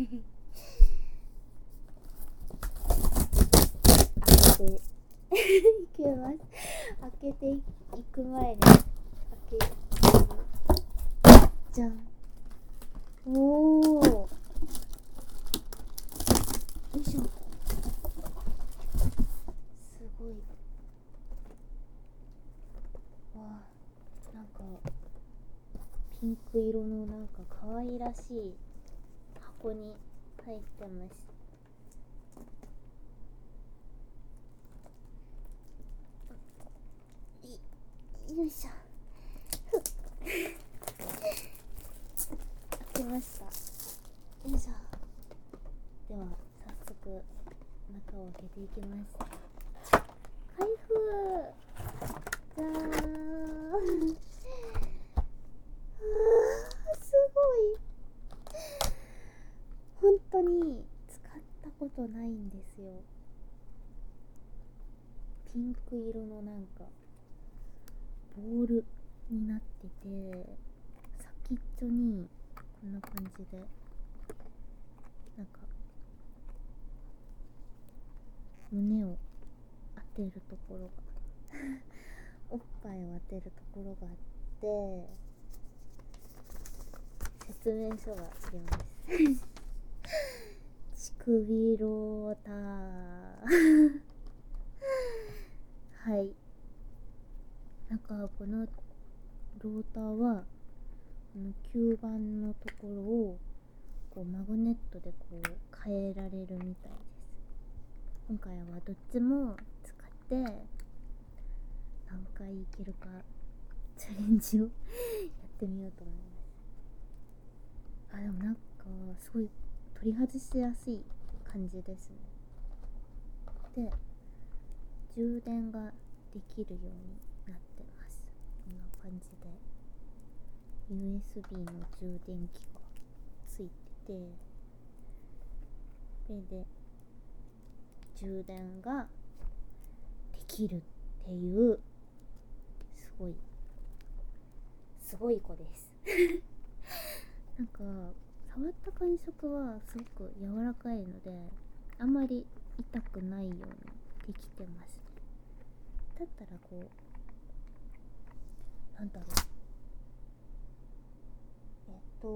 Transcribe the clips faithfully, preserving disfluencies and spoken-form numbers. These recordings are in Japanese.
開けていきます。開けていく前に開けじゃん。おー、よいしょ。すごい。わあ、なんかピンク色のなんか可愛らしい箱に入ってます。よいしょ。開けました。よいしょ。では早速中を開けていきます。開封。じゃーん。すごい。本当に使ったことないんですよ。ピンク色のなんかボールになってて、先っちょにこんな感じでなんか胸を当てるところがおっぱいを当てるところがあって説明書があります乳首ローターはい。なんかこのローターはこの吸盤のところをこうマグネットでこう変えられるみたいです。今回はどっちも使って何回いけるかチャレンジをやってみようと思います。あ、でもなんかすごい取り外しやすい感じですね。で、充電ができるようになってます。こんな感じで ユーエスビー の充電器がついてて、それで充電ができるっていうすごいすごい子ですなんか触った感触はすごく柔らかいのであんまり痛くないようにできてます。だったらこうなんだろうえっと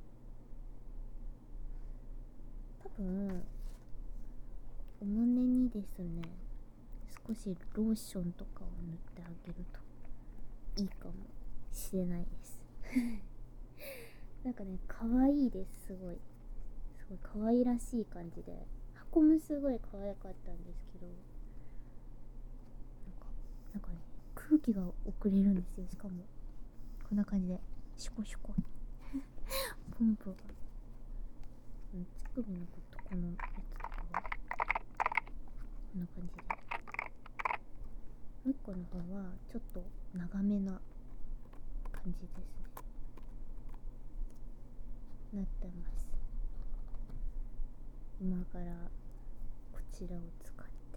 多分お胸にですね少しローションとかを塗ってあげるといいかもしれないですなんかね可愛いです。すごいすごい可愛らしい感じで箱もすごい可愛かったんですけどなんかなんかね空気が送れるんですよ。しかもこんな感じでシュコシュコポンプが乳首のとこのやつとかはこんな感じで、もう一個の方はちょっと長めな感じですね。なってます。今からこちらを使って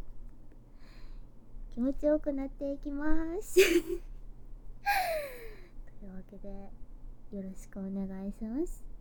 気持ちよくなっていきますというわけでよろしくお願いします。